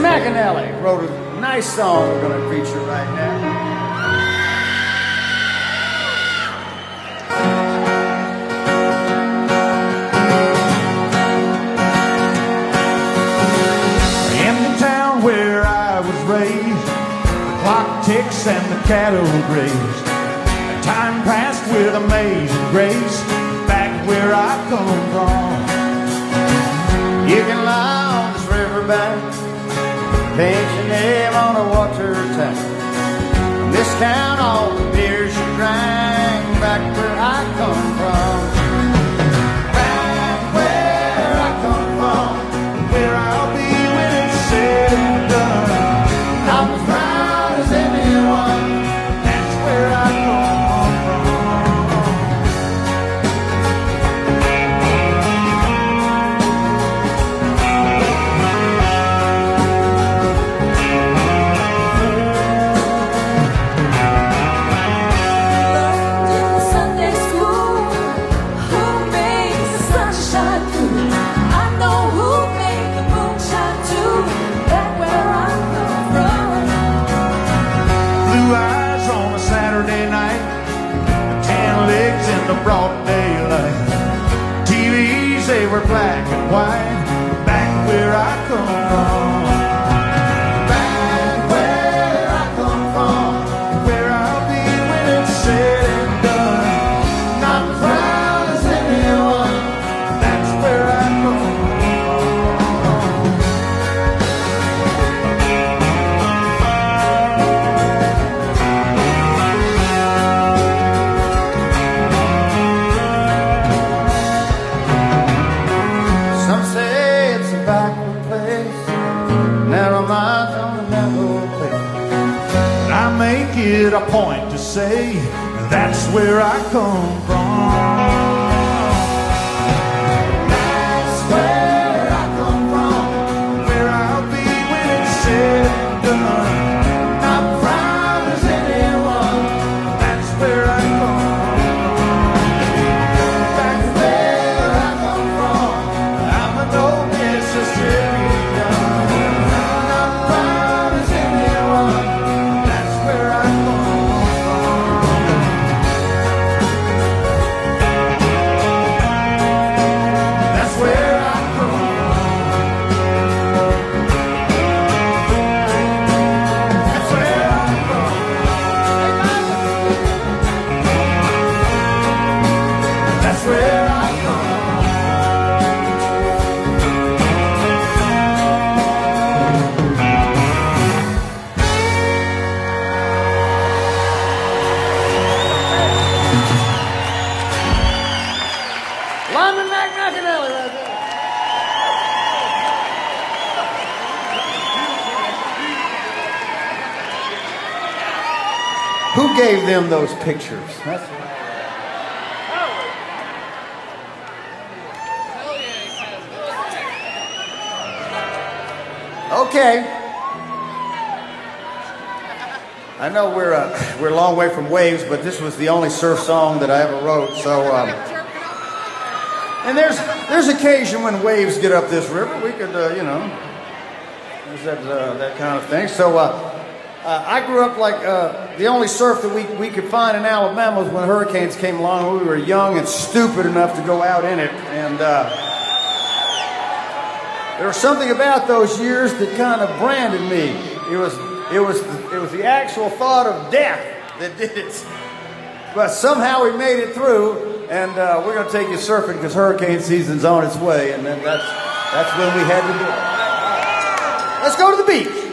McAnally wrote a nice song we're going to feature right now. Where I was raised, the clock ticks and the cattle graze. Time passed with amazing grace back where I come from. You can lie on this riverbank, paint your name on a water tank, and discount all the beers you drank back where I come from. Back where I come from, where I'll be when it's said and done. I'm as proud as anyone. That's where I come from. Learned in Sunday school who makes the sunshine through. I know who made the moonshine too. Back where I come from. Blue eyes on a Saturday night, tan legs in the broad daylight. TVs, they were black and white, back where I come from. Back where I come from, Where I'll be when it's said and done. I'm as proud as anyone. That's where I come Some say it's a backward place, narrow minds on a narrow place. I make it a point to say that's where I come from. That's where I come from. Where I'll be when it's said and done. I'm proud as anyone. That's where I come That's where I come from. I'm an old Mississippi young. I'm proud as anyone. That's where I come from. That's where I come from. That's where I come from. That's where I come from. Lyman McAnally right there. Who gave them those pictures? Okay. I know we're a long way from Waves, but this was the only surf song that I ever wrote. So, and there's occasion when waves get up this river. We could, you know, there's that kind of thing. So, I grew up like the only surf that we could find in Alabama was when hurricanes came along. We were young and stupid enough to go out in it, and there was something about those years that kind of branded me. It was the actual thought of death that did it. But somehow we made it through, and we're going to take you surfing because hurricane season's on its way, and then that's when we had to do it. Let's go to the beach.